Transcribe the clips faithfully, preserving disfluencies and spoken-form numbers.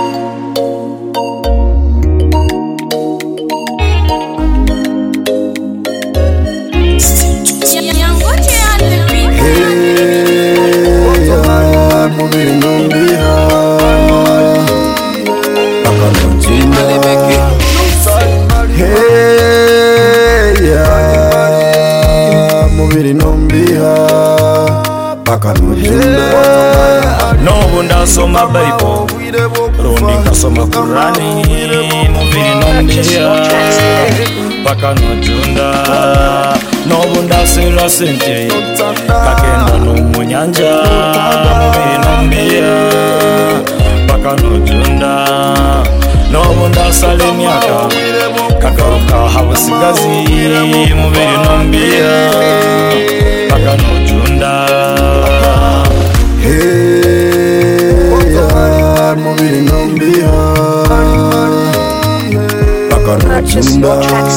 Soma Bible, Rondi kasoma Kurani, mubiri nombia, baka nojunda, nobunda sira sente, kakenda no munyanja, mubiri nombia, baka nojunda, nobunda sale myaka, kakaruka habasigazi, mubiri nombia, baka nojunda. Mubiri nombia, baka nojunda.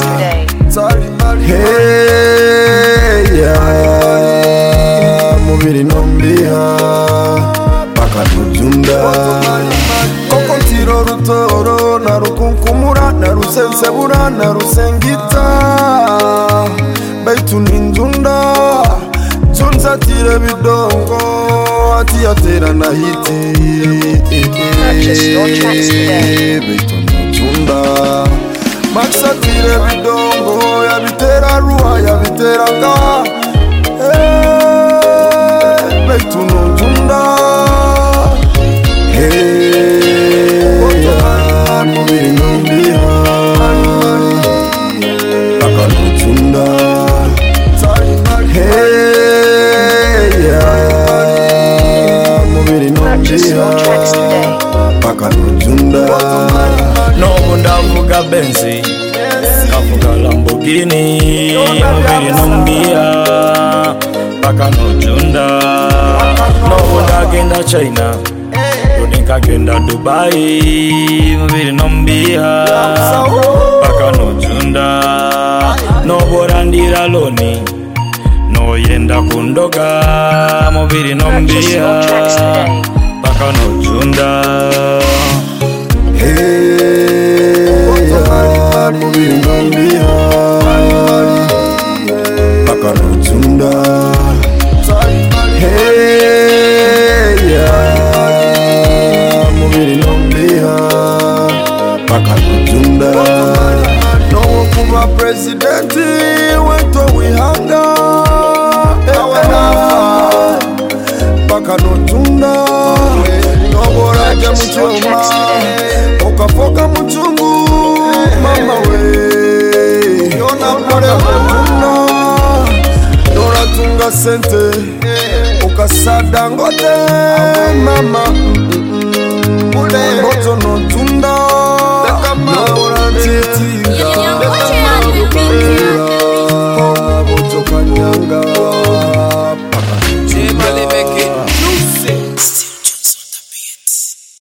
Hey, yeah, mubiri nombia, baka nojunda. Kokontiro rutoro, narukunkumura, narusensebura, narusengita. Baitu ninjunda, junza tire bidongo, ati atera na hiti. Purchase your tracks today. Chunda Maxa tire bidongo ya bitera ruwa ya bitera nga Hey Betu no chunda Hey Mubiri nombia Baka no chunda Hey Mubiri nombia baka nojunda. No bunda vuga Benzi, kavuga Lamborghini, mubiri nombia, baka nojunda. No bunda genda China, runika genda Dubai, mubiri nombia, baka nojunda. No borandira loni, no yenda kundoga, mubiri nombia, baka nojunda. Hey, yeah, mubiri nombia, baka nojunda. Hey, yeah, mubiri nombia, baka nojunda. No kuba presidenti weto wihanga, ewe nafa, baka nojunda. Noboraja muchoma, okafoka muchungu, mama we. Yona pore mutuna, Dora tunga sente, okasada ngote, mama